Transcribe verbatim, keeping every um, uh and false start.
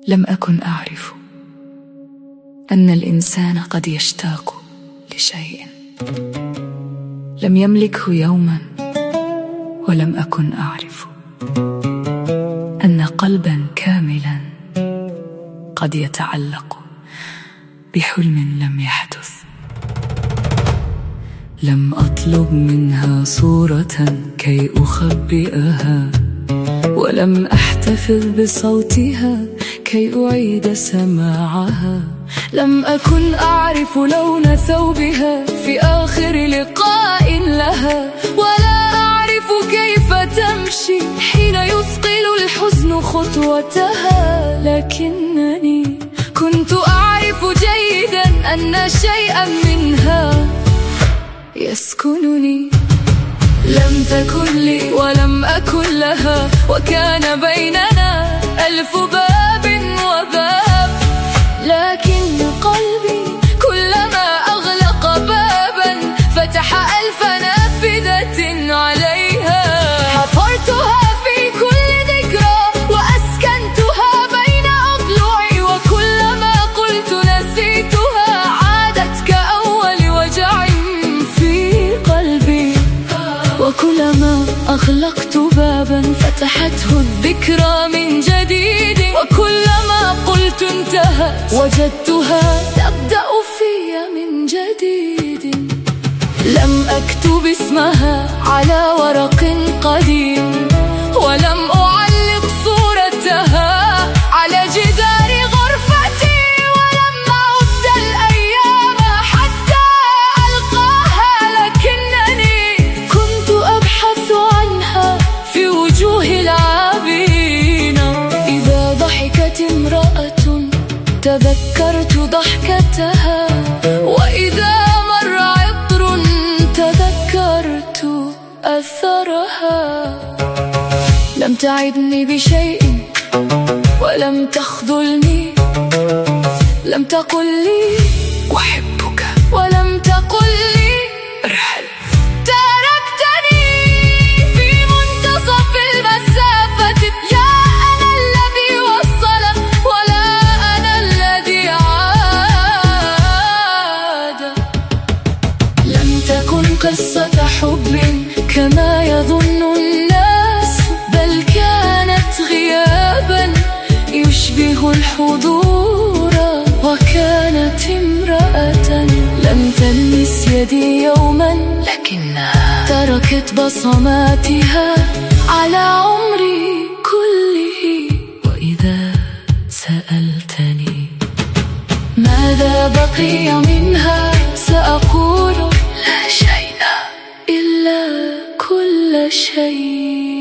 لم أكن أعرف أن الإنسان قد يشتاق لشيء لم يملكه يوما، ولم أكن أعرف أن قلبا كاملا قد يتعلق بحلم لم يحدث. لم أطلب منها صورة كي أخبئها، ولم أحتفظ بصوتها كي أعيد سماعها. لم أكن أعرف لون ثوبها في آخر لقاء لها، ولا أعرف كيف تمشي حين يثقل الحزن خطوتها. لكنني كنت أعرف جيدا أن شيئا منها يسكنني. لم تكن لي ولم أكن لها، وكان بيننا ألف باب وباب. لكن قلبي كلما أغلق بابا فتح ألف نافذة عليها. حفرتها في كل ذكرى وأسكنتها بين أضلعي، وكلما قلت نسيتها عادت كأول وجع في قلبي. وكلما أغلقت بابا فتحته الذكرى من جديد، وكلما قلت انتهت وجدتها تبدأ في من جديد. لم أكتب اسمها على ورق قديم، ولم أعلق صورتها على جدار غرفتي، ولم أعد الأيام حتى ألقاها. لكنني كنت أبحث عنها في وجوه العابين. إذا ضحكت امرأة تذكرت ضحكتها، وإذا مر عطر تذكرت أثرها. لم تعدني بشيء ولم تخذلني، لم تقل لي أحبك، ولم تقل لي ارحل. تركتني في منتصف المسافة، لا أنا الذي وصل ولا أنا الذي عاد. لم تكن قصة حب كما يظن الناس، بل كانت غيابا يشبه الحضور. وكانت امرأة لم تلمس يدي يوما، لكنها تركت بصماتها على عمري كله. وإذا سألتني ماذا بقي منها، سأقول لا شيء إلا كل شيء.